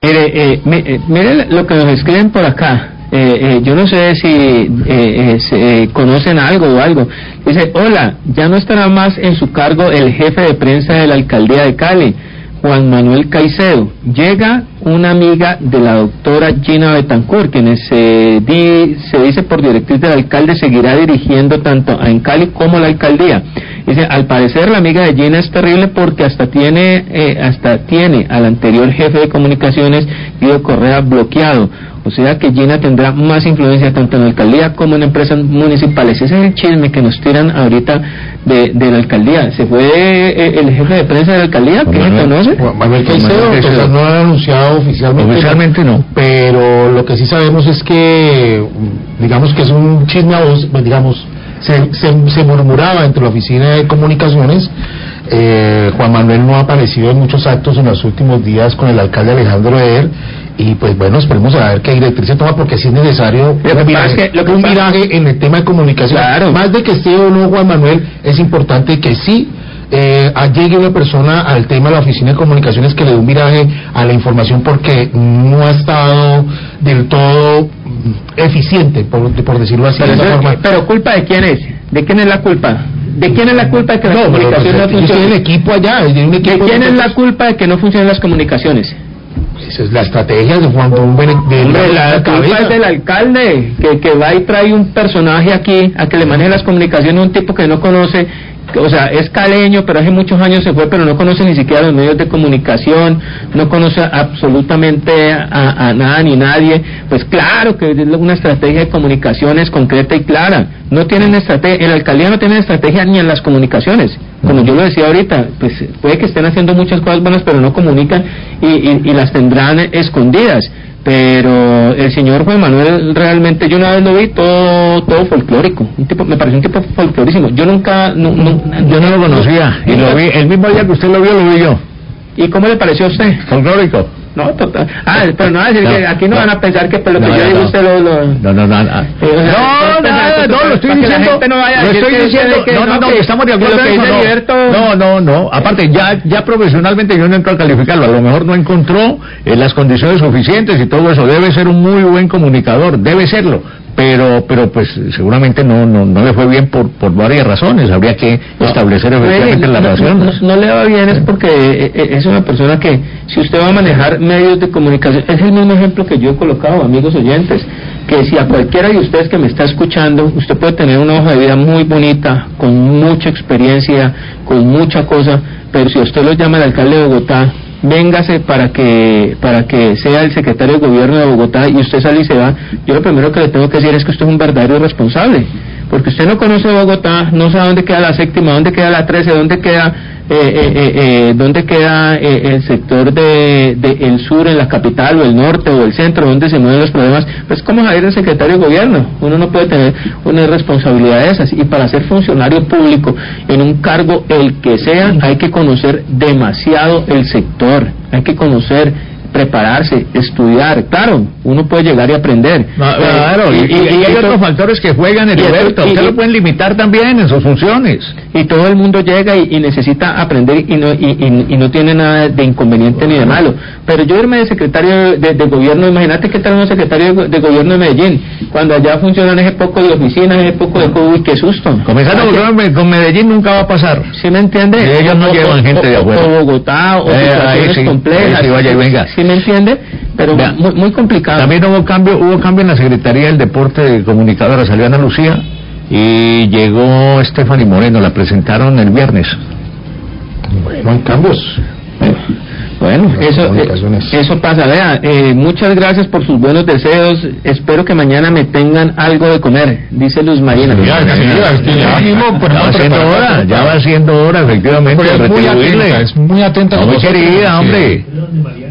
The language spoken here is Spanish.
Mire lo que nos escriben por acá. Yo no sé si conocen algo o algo. Dice: hola, ya no estará más en su cargo el jefe de prensa de la alcaldía de Cali, Juan Manuel Caicedo. Llega una amiga de la doctora Gina Betancourt, quien se dice por directriz del alcalde seguirá dirigiendo tanto en Cali como la alcaldía. Dice: al parecer la amiga de Gina es terrible porque hasta tiene al anterior jefe de comunicaciones, Guido Correa, bloqueado. O sea que Gina tendrá más influencia tanto en la alcaldía como en empresas municipales. Ese es el chisme que nos tiran ahorita de la alcaldía. Se fue el jefe de prensa de la alcaldía, ¿qué se conoce? Manuel Caicedo no ha anunciado oficialmente no, pero lo que sí sabemos es que, digamos que es un chisme a voz, pues digamos, se murmuraba entre la oficina de comunicaciones. Juan Manuel no ha aparecido en muchos actos en los últimos días con el alcalde Alejandro Eder, y pues bueno, esperemos a ver qué directriz se toma, porque sí es necesario un viraje en el tema de comunicación. Claro. Más de que esté o no Juan Manuel, es importante que sí llegue una persona al tema de la oficina de comunicaciones que le dé un viraje a la información, porque no ha estado del todo eficiente, por decirlo así. Pero ¿culpa de quién es? ¿De quién es la culpa? ¿De quién es la culpa de que la comunicación no funcione? El equipo allá, ¿De quién es la culpa de que no funcionen las comunicaciones? Esa es la estrategia de Juan la culpa es del alcalde, que va y trae un personaje aquí a que le maneje las comunicaciones, un tipo que no conoce, o sea, es caleño, pero hace muchos años se fue, pero no conoce ni siquiera los medios de comunicación, no conoce absolutamente a nada ni nadie. Pues claro que es una estrategia de comunicaciones concreta y clara. No tienen estrategia, en la alcaldía no tienen estrategia ni en las comunicaciones. Como yo lo decía ahorita, pues puede que estén haciendo muchas cosas buenas, pero no comunican y las tendrán escondidas. Pero el señor Juan Manuel realmente, yo una vez lo vi todo folclórico, me pareció un tipo folclorísimo. Yo no lo conocía, y lo vi el mismo día que usted lo vi yo. ¿Y cómo le pareció a usted? Folclórico. No, total. Pero no va a decir que aquí no van a pensar que por lo que yo digo usted lo... No, lo estoy diciendo. Estamos de acuerdo. No. Aparte, ya profesionalmente yo no entro a calificarlo. A lo mejor no encontró las condiciones suficientes y todo eso. Debe ser un muy buen comunicador, debe serlo. Pero pues seguramente no le fue bien por varias razones. Habría que establecer efectivamente la relación. No le va bien es porque es una persona que, si usted va a manejar medios de comunicación, es el mismo ejemplo que yo he colocado, amigos oyentes, que si a cualquiera de ustedes que me está escuchando, usted puede tener una hoja de vida muy bonita, con mucha experiencia, con mucha cosa, pero si usted lo llama el alcalde de Bogotá, véngase para que sea el secretario de gobierno de Bogotá, y usted sale y se va, yo lo primero que le tengo que decir es que usted es un verdadero irresponsable, porque usted no conoce Bogotá, no sabe dónde queda la séptima, dónde queda la 13, dónde queda el sector el sur en la capital, o el norte o el centro, donde se mueven los problemas. Pues ¿cómo va a ir el secretario de gobierno? Uno no puede tener una responsabilidad de esas, y para ser funcionario público en un cargo el que sea, hay que conocer demasiado el sector, hay que conocer, prepararse, estudiar. Claro, uno puede llegar y aprender. Claro, y hay otros factores que juegan, Heriberto. Usted lo pueden limitar también en sus funciones. Y todo el mundo llega y necesita aprender, y no tiene nada de inconveniente ni de malo. Pero yo irme de secretario de gobierno, imagínate que tal un secretario de gobierno de Medellín, cuando allá funcionan ese poco de oficinas, ese poco de COVID, qué susto. Comenzando con Medellín nunca va a pasar. ¿Sí me entiende? Y ellos no llevan gente de afuera. O Bogotá, o situaciones complejas. Sí, vaya y venga. ¿Sí me entiende? Pero muy complicado. También hubo cambio en la Secretaría del Deporte de comunicadora. Salió Ana Lucía y llegó Stephanie Moreno, la presentaron el viernes. Bueno, hay cambios. Bueno, eso pasa. Vea, muchas gracias por sus buenos deseos. Espero que mañana me tengan algo de comer, dice Luz Marina. Ya va siendo hora, efectivamente. Es muy atenta. Muy querida, hombre.